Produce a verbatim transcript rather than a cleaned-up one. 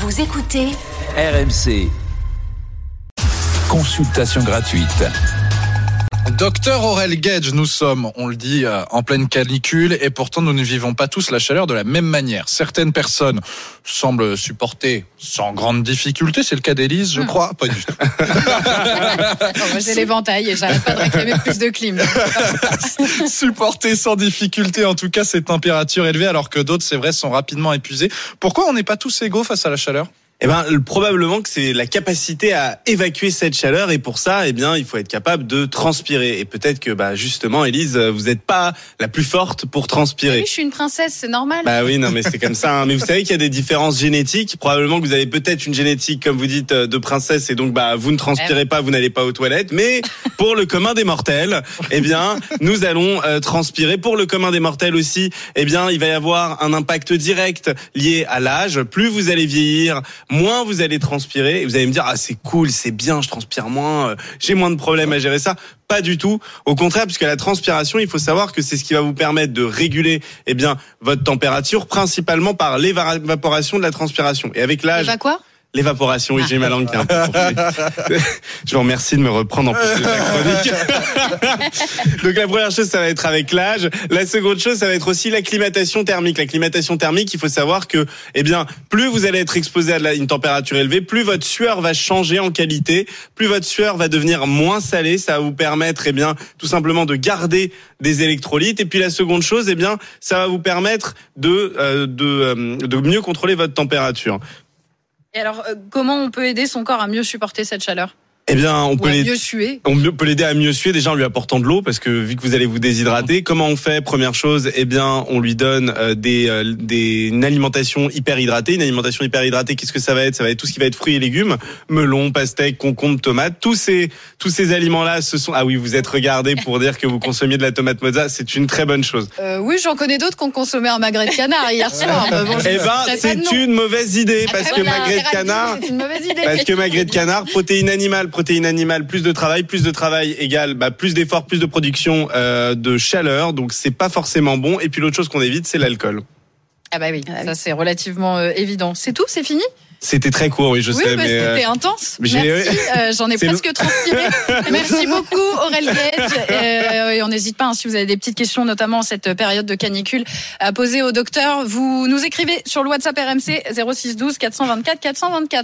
Vous écoutez R M C. Consultation gratuite. Docteur Aurel Gage, nous sommes, on le dit, euh, en pleine canicule et pourtant nous ne vivons pas tous la chaleur de la même manière. Certaines personnes semblent supporter sans grande difficulté, c'est le cas d'Élise, je crois, pas du tout. Non, moi j'ai l'éventail et j'arrête pas de réclamer plus de clim. Supporter sans difficulté, en tout cas, ces températures élevées, alors que d'autres, c'est vrai, sont rapidement épuisés. Pourquoi on n'est pas tous égaux face à la chaleur ? Eh ben, probablement que c'est la capacité à évacuer cette chaleur et pour ça, eh bien, il faut être capable de transpirer. Et peut-être que, bah, justement, Élise, vous n'êtes pas la plus forte pour transpirer. Oui, je suis une princesse, c'est normal. Bah oui, non, mais c'est comme ça. Hein. Mais vous savez qu'il y a des différences génétiques. Probablement que vous avez peut-être une génétique, comme vous dites, de princesse et donc, bah, vous ne transpirez pas, vous n'allez pas aux toilettes. Mais pour le commun des mortels, eh bien, nous allons euh, transpirer. Pour le commun des mortels aussi, eh bien, il va y avoir un impact direct lié à l'âge. Plus vous allez vieillir, moins vous allez transpirer et vous allez me dire ah c'est cool, c'est bien, je transpire moins, euh, j'ai moins de problèmes à gérer ça. Pas du tout. Au contraire, puisque la transpiration, il faut savoir que c'est ce qui va vous permettre de réguler eh bien votre température, principalement par l'évaporation de la transpiration. Et avec l'âge. L'éva quoi ? L'évaporation, oui, j'ai ma langue qui est un peu coupée. Je vous remercie de me reprendre en plus de la chronique. Donc la première chose, ça va être avec l'âge. La seconde chose, ça va être aussi l'acclimatation thermique. L'acclimatation thermique, il faut savoir que, eh bien, plus vous allez être exposé à une température élevée, plus votre sueur va changer en qualité, plus votre sueur va devenir moins salée. Ça va vous permettre, eh bien, tout simplement de garder des électrolytes. Et puis la seconde chose, eh bien, ça va vous permettre de euh, de euh, de mieux contrôler votre température. Et alors, euh, comment on peut aider son corps à mieux supporter cette chaleur ? Eh bien, on peut, l'aider, mieux suer. on peut l'aider à mieux suer déjà en lui apportant de l'eau parce que vu que vous allez vous déshydrater, comment on fait ? Première chose, eh bien, on lui donne euh, des euh, des une alimentation hyper hydratée. Une alimentation hyper hydratée, qu'est-ce que ça va être ? Ça va être tout ce qui va être fruits et légumes, melons, pastèques, concombres, tomates. Tous ces tous ces aliments-là, ce sont ah oui, vous êtes regardé pour dire que vous consommiez de la tomate mozza, c'est une très bonne chose. Euh, oui, j'en connais d'autres qui ont consommé un magret de canard hier soir. Mais bon, eh ben, c'est une mauvaise idée parce ah, que voilà, magret de canard, c'est une mauvaise idée. Parce que magret de canard, protéines animales. Protéines animales, plus de travail, plus de travail égale bah, plus d'efforts, plus de production euh, de chaleur, donc c'est pas forcément bon. Et puis l'autre chose qu'on évite, c'est l'alcool. Ah bah oui, ça c'est relativement euh, évident. C'est tout, c'est fini ? C'était très court, oui, je oui, sais. mais mais c'était euh... intense. Mais Merci, euh, j'en ai c'est presque le... transpiré. Merci beaucoup, Aurel Gage. Euh, et on n'hésite pas, hein, si vous avez des petites questions, notamment en cette période de canicule, à poser au docteur. Vous nous écrivez sur le WhatsApp R M C zéro six douze quatre cent vingt-quatre quatre cent vingt-quatre.